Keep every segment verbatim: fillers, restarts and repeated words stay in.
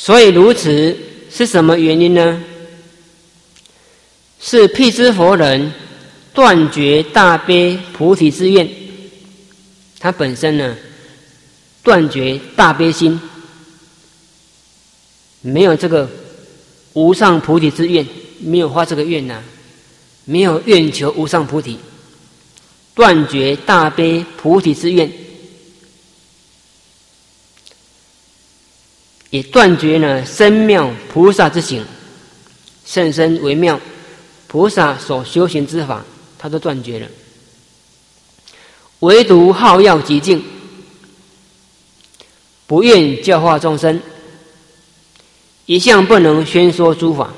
所以如此是什么原因呢？是辟支佛人断绝大悲菩提之愿，他本身呢断绝大悲心，没有这个无上菩提之愿，没有发这个愿呐、啊，没有愿求无上菩提，断绝大悲菩提之愿，也断绝了深妙菩萨之行，甚深微妙菩萨所修行之法，他都断绝了。唯独好要极静，不愿教化众生，一向不能宣说诸法，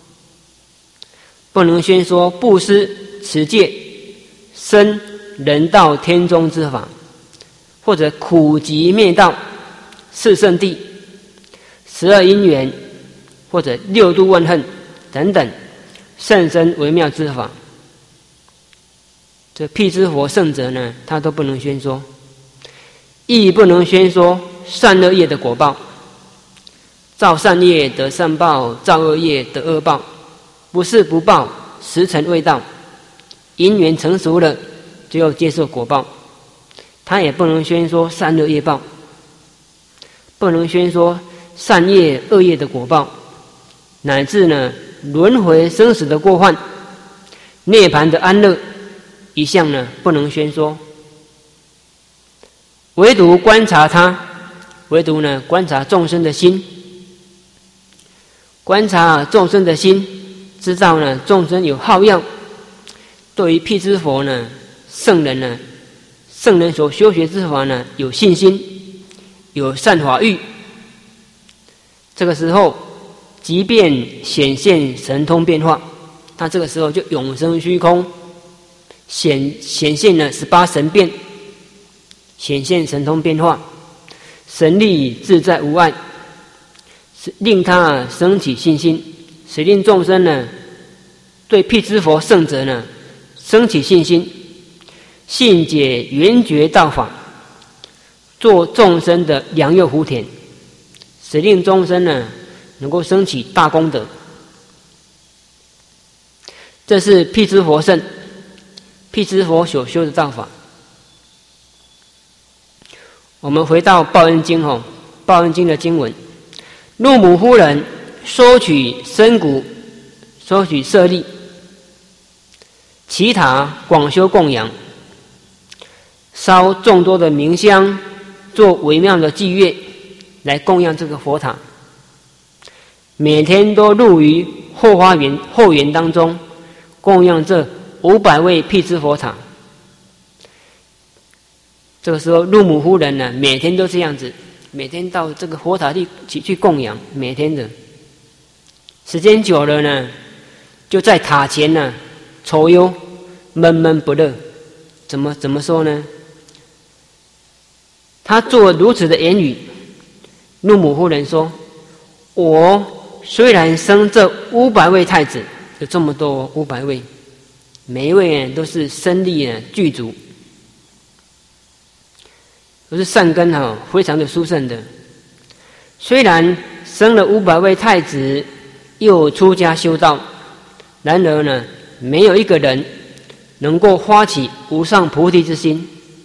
不能宣说布施、持戒、生人道天中之法，或者苦集灭道、四圣谛、十二因缘，或者六度问恨等等甚深微妙之法，这辟支佛圣者呢，他都不能宣说，亦不能宣说善恶业的果报。造善业得善报，造恶业得恶报，不是不报，时辰未到，因缘成熟了就要接受果报。他也不能宣说善恶业报，不能宣说善业恶业的果报，乃至呢轮回生死的过患，涅槃的安乐，一向呢不能宣说。唯独观察他，唯独呢观察众生的心，观察众生的心，知道呢众生有好要，对于辟支佛呢圣人呢圣人所修学之法呢有信心，有善法欲，这个时候即便显现神通变化，他这个时候就永生虚空，显显现了十八神变，显现神通变化，神力自在无碍，令他升起信心，使令众生呢对辟支佛圣者呢升起信心，信解圆觉道法，做众生的良药福田，使令众生呢能够升起大功德。这是辟支佛圣，辟支佛所修的道法。我们回到报恩经哦，报恩经的经文，陆母夫人收取身骨，收取舍利，其他广修供养，烧众多的名香，做微妙的祭乐来供养这个佛塔，每天都入于后花园后园当中供养这五百位辟支佛塔。这个时候陆母夫人呢每天都这样子，每天到这个佛塔地去去供养，每天的时间久了呢，就在塔前呢愁忧闷闷不乐。怎么怎么说呢？他做如此的言语，陆母夫人说：我虽然生这五百位太子，有这么多五百位，每一位都是身力呢具足，都是善根哈，非常的殊胜的。虽然生了五百位太子，又出家修道，然而呢，没有一个人能够发起无上菩提之心，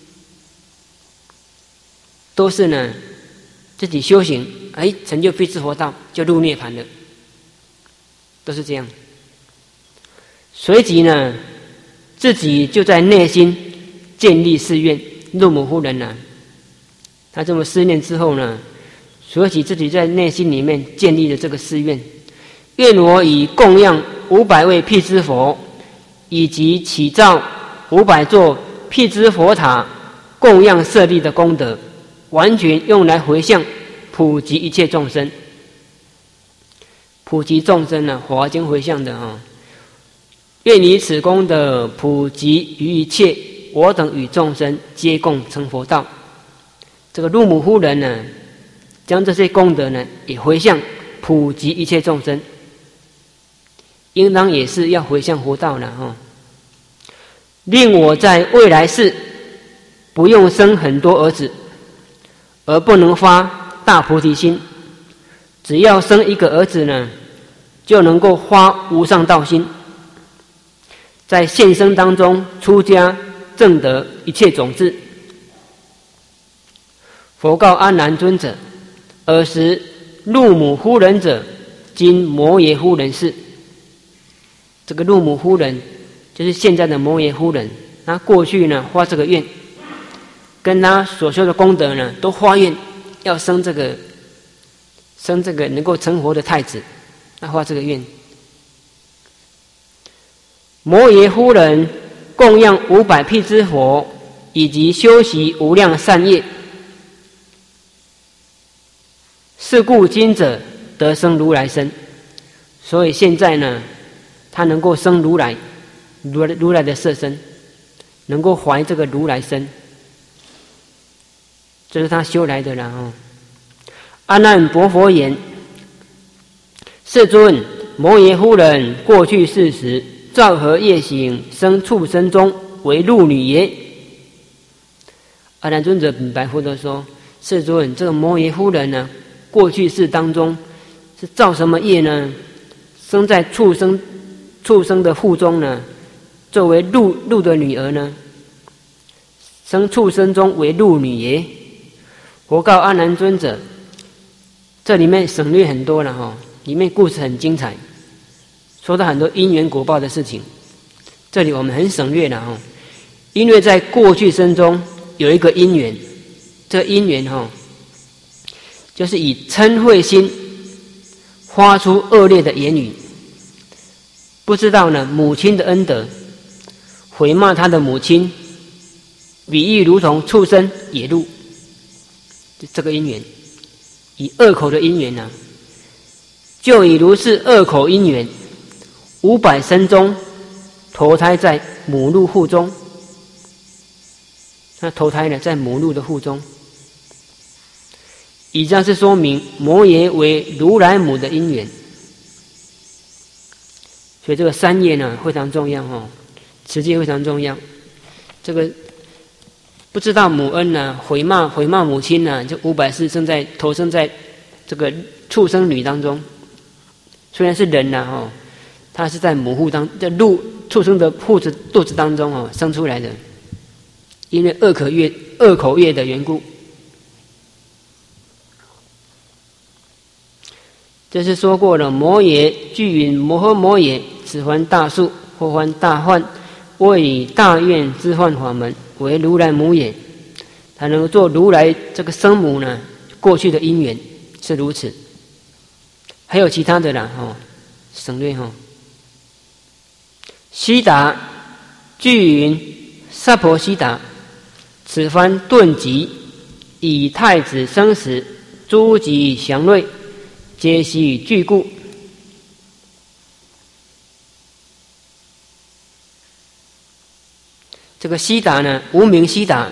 都是呢自己修行，哎，成就辟支佛道，就入涅槃了，都是这样。随即呢，自己就在内心建立誓愿。陆母夫人呢、啊，他这么思念之后呢，所以自己在内心里面建立了这个誓愿：愿我以供养五百位辟支佛，以及起造五百座辟支佛塔，供养舍利的功德，完全用来回向普及一切众生。普及众生呢、啊，华经回向的啊，愿以此功德普及于一切，我等与众生皆共成佛道。这个陆母夫人呢，将这些功德呢，也回向普及一切众生，应当也是要回向佛道了哈。令我在未来世不用生很多儿子，而不能发大菩提心， 只要生一个儿子呢，就能够发无上道心，在现生当中出家证得一切种子。佛告阿难尊者：尔时入母夫人者，今摩耶夫人是。这个入母夫人就是现在的摩耶夫人，她过去呢发这个愿，跟她所修的功德呢都发愿要生这个生这个能够成佛的太子，她发这个愿。摩耶夫人供养五百辟支佛，以及修习无量善业，是故今者得生如来身。所以现在呢，他能够生如来如来如来的色身，能够怀这个如来身，这是他修来的了哦。阿难薄佛言：世尊，摩耶夫人过去世时，造何业行，生畜生中为鹿女耶？阿难尊者禀白佛陀说：世尊，这个摩耶夫人呢，过去世当中是造什么业呢？生在畜生畜生的腹中呢，作为鹿鹿的女儿呢，生畜生中为鹿女耶？佛告阿难尊者，这里面省略很多了哈，里面故事很精彩，说到很多因缘果报的事情，这里我们很省略了哈，因为在过去生中有一个因缘，这个因缘哈，就是以嗔恚心发出恶劣的言语，不知道呢母亲的恩德，毁骂他的母亲，比喻如同畜生野鹿，这个因缘，以恶口的因缘呢、啊，就以如是恶口因缘，五百生中投胎在母鹿腹中，他投胎了在母鹿的腹中。以上是说明摩耶为如来母的因缘，所以这个三业呢非常重要哦，持戒非常重要。这个不知道母恩呢、啊，毁骂毁骂母亲呢、啊，就五百世生在投生在这个畜生女当中，虽然是人呐、啊、哦，他是在母腹当在鹿畜生的腹子肚子当中哦生出来的，因为恶口业恶口业的缘故。这是说过了，摩耶具云摩诃摩耶，此番大树，或番大患，为以大愿之幻法门，为如来母也。他能够做如来这个生母呢，过去的因缘是如此。还有其他的啦，哦，省略哈。悉达具云萨婆悉达，此番顿疾，以太子生时，诸疾祥瑞，皆悉具故。这个悉达呢，无名悉达，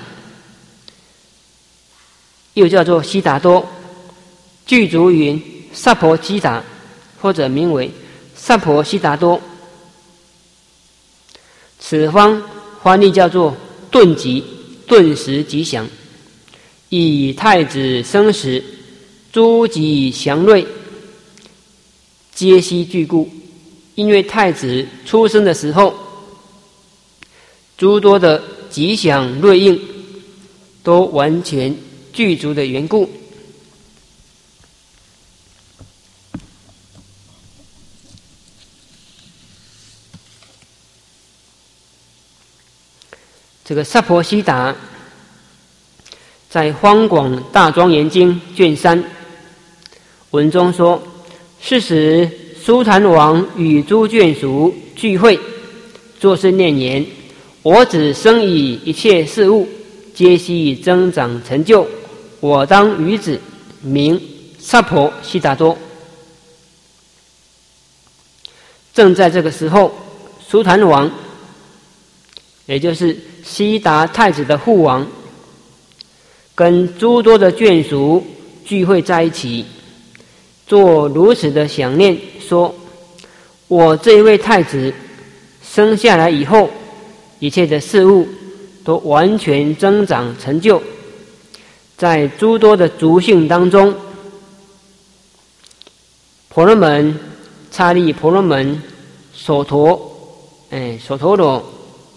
又叫做悉达多，具足云萨婆悉达，或者名为萨婆悉达多。此方翻译叫做顿疾，顿时吉祥，以太子生时，诸疾祥瑞，皆悉具故。因为太子出生的时候，诸多的吉祥瑞应都完全具足的缘故。这个萨婆悉达在《方广大庄严经》卷三文中说：是时苏檀王与诸眷属聚会，作是念言：我子生以一切事物，皆悉增长成就，我当于子名萨婆悉达多。正在这个时候，苏檀王，也就是悉达太子的父王，跟诸多的眷属聚会在一起，做如此的想念，说：我这一位太子生下来以后，一切的事物都完全增长成就，在诸多的族姓当中， 婆罗门、刹利婆罗门、首陀，哎，首陀罗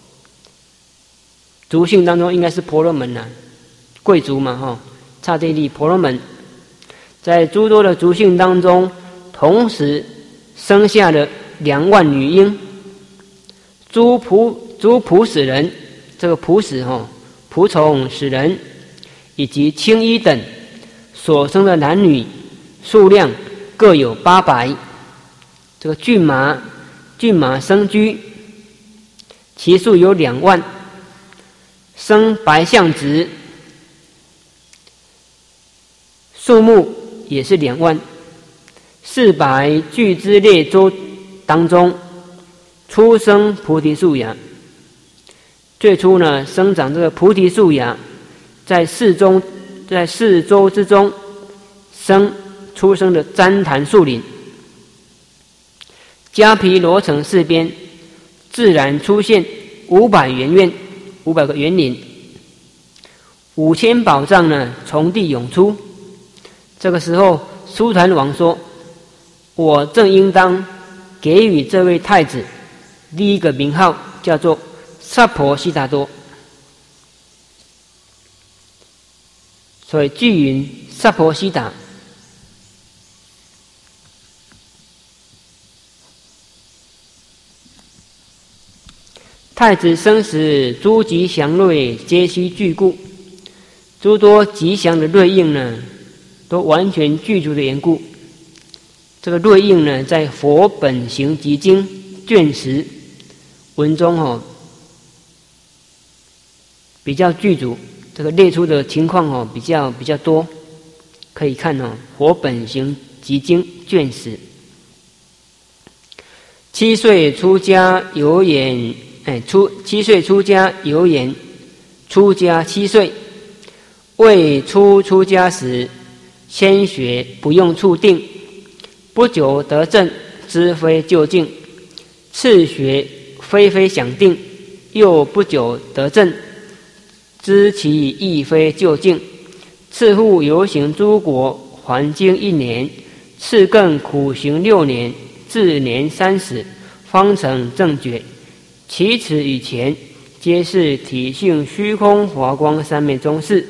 族姓当中应该是婆罗门呐、啊，贵族嘛哈。刹帝利婆罗门，在诸多的族姓当中，同时生下了两万女婴。诸仆诸仆使人，这个仆使哈，仆从使人以及青衣等所生的男女数量各有八百。这个骏马骏马生驹，其数有两万。生白象子，数目也是两万。四百俱之列洲当中，出生菩提树芽。最初呢，生长这个菩提树芽，在四中，在四周之中生出生的旃檀树林。迦毗罗城四边，自然出现五百园院，五百个园林。五千宝藏呢，从地涌出。这个时候，苏檀王说：“我正应当给予这位太子第一个名号，叫做萨婆悉达多。”所以句云萨婆悉达。太子生时，诸吉祥瑞皆悉具故。诸多吉祥的瑞应呢，都完全具足的缘故。这个瑞应呢，在《佛本行集经》卷十文中哦，比较具足，这个列出的情况哦，比较比较多，可以看哦，《佛本行集经》卷十。七岁出家有眼，哎，出七岁出家有眼，出家七岁。未初出家时，先学不用处定，不久得证，知非究竟。次学非非想定，又不久得证，知其亦非究竟。次复游行诸国，还经一年，次更苦行六年，至年三十，方成正觉。其此以前，皆是体性虚空华光三昧中事。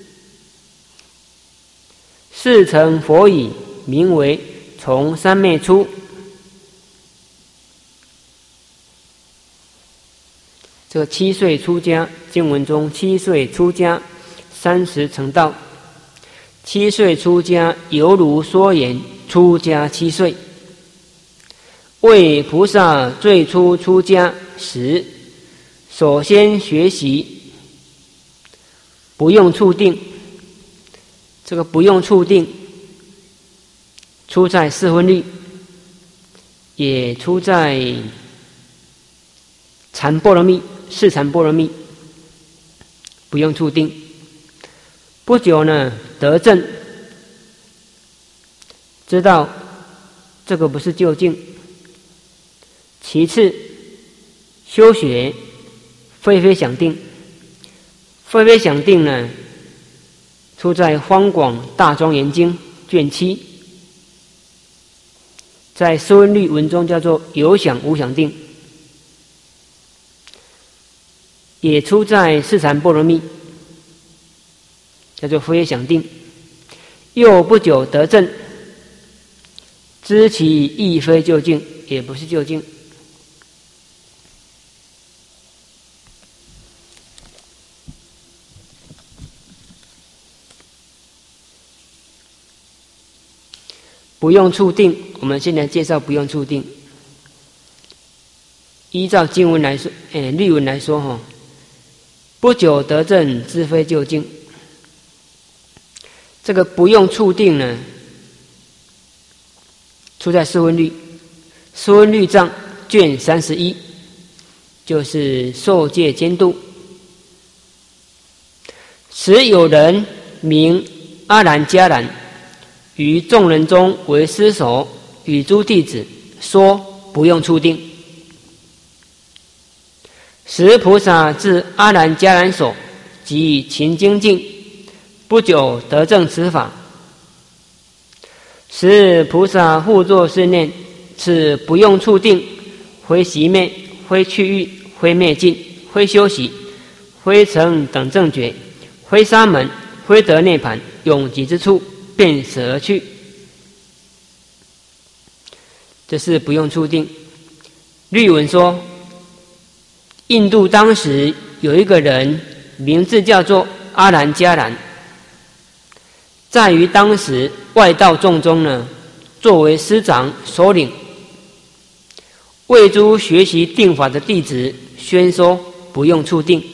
事成佛已，名为从三昧出。这个七岁出家，经文中七岁出家，三十成道。七岁出家，犹如说言，出家七岁。为菩萨最初出家时，首先学习不用处定。这个不用处定，出在四分律，也出在禅波罗蜜，四禅波罗蜜。不用处定，不久呢得证，知道这个不是究竟。其次，修学非非想定，非非想定呢，出在《方广大庄严经》卷七，在四分律文中叫做有想无想定，也出在四禅波罗蜜，叫做非非想定。又不久得证，知其亦非究竟，也不是究竟。不用处定，我们现在介绍不用处定。依照经文来说，诶，律文来说，哈，不久得证，知非究竟。这个不用处定呢，出在四分律，四分律藏卷三十一，就是受戒监督。时有人名阿兰迦兰，于众人中为师首，与诸弟子说不用处定。时菩萨至阿兰迦兰所，即勤精进，不久得证此法。 使菩萨复作是念：此不用处定，非习灭，非去欲，非灭尽，非修习，非成等正觉，非沙门，非得涅盘，永极之处，便舍而去。这是不用处定。律文说，印度当时有一个人，名字叫做阿兰迦兰，在于当时外道众中呢，作为师长首领，为诸学习定法的弟子宣说不用处定。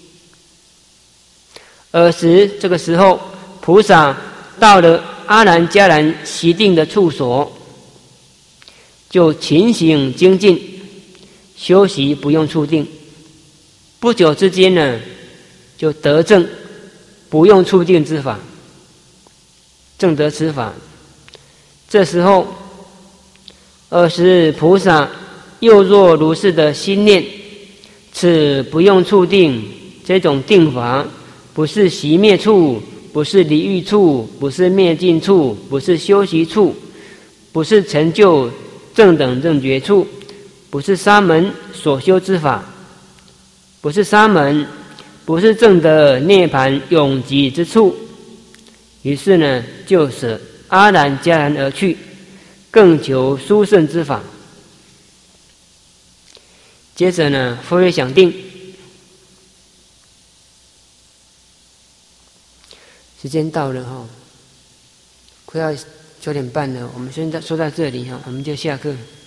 尔时这个时候，菩萨到了阿兰迦兰习定的处所，就勤行精进，修习不用处定。不久之间呢，就得证不用处定之法，证得此法。这时候，尔时菩萨又若如是的心念：此不用处定，这种定法不是习灭处，不是离欲处，不是灭尽处，不是修习处，不是成就正等正觉处，不是沙门所修之法，不是沙门，不是证得涅盘永极之处。于是呢，就舍阿兰迦兰而去，更求殊胜之法。接着呢，佛曰想定。时间到了哈，快要九点半了，我们现在说到这里哈，我们就下课。